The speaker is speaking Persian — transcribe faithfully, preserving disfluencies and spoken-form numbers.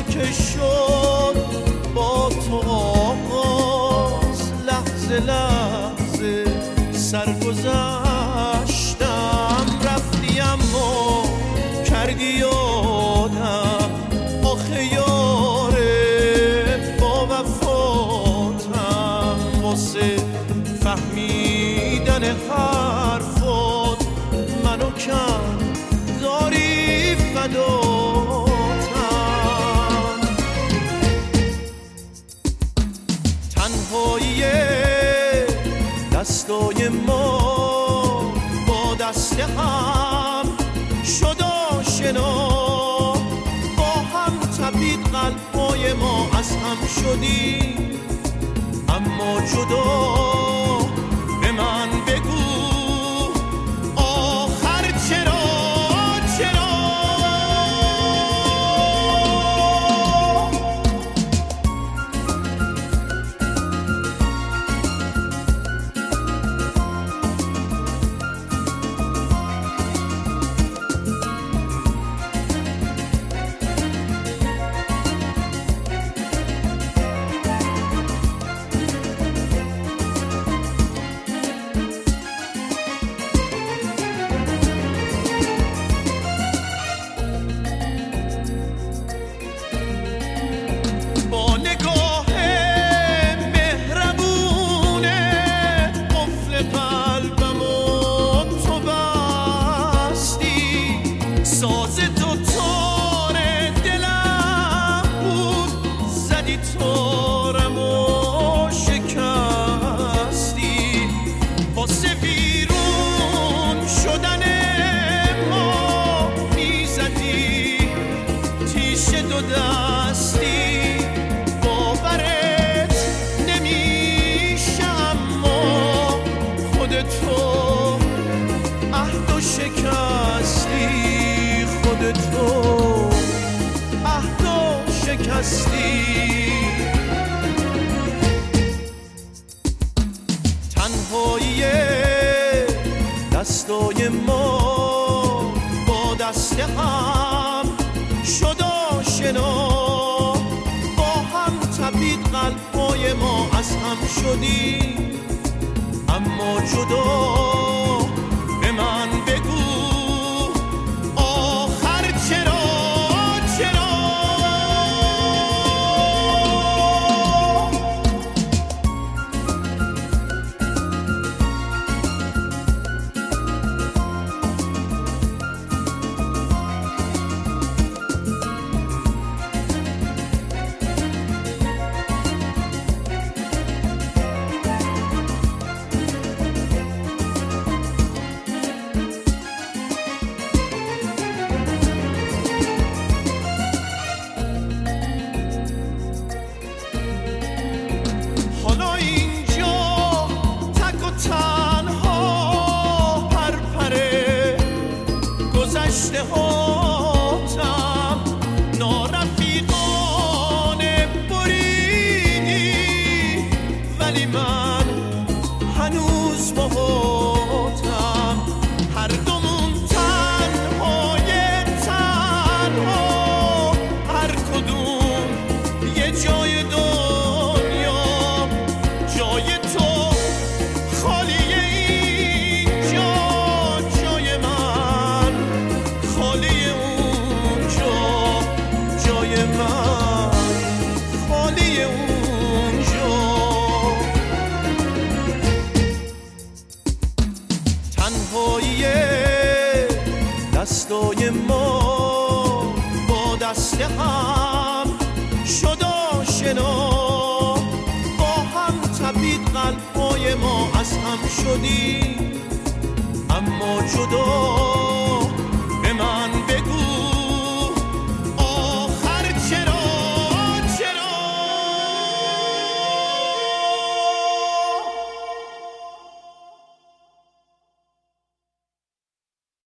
که شد با تو آغاز، لحظه لحظه سرگذشتم، رفتی اما کردی یادم، آخه یاره با وفاتم، واسه فهمیدن حرفات منو کم داری فداتم. تنهایی دستای ما با دست هم شد آشنا، با هم تپید قلب‌های ما، از هم شدیم اما جدا. به من بگو آخر چرا چرا؟ تنهایی دستای ما با دست هم شد آشنا، با هم تپید قلب‌های ما، از هم شدیم اما جدا. به من بگو آخر چرا چرا؟ هاتم نارفیقانه بریدی، ولی من هنوز باهاتم، هر دومون تنهای تنها، هر کدوم یه جای دنیا، جای تو خالیه اینجا، جای من خالی اونجا، جای من خالی اونجا. تنهایی دستای ما با دست هم شد آشنا، با هم تپید قلب‌های ما، از هم شدیم اما جدا.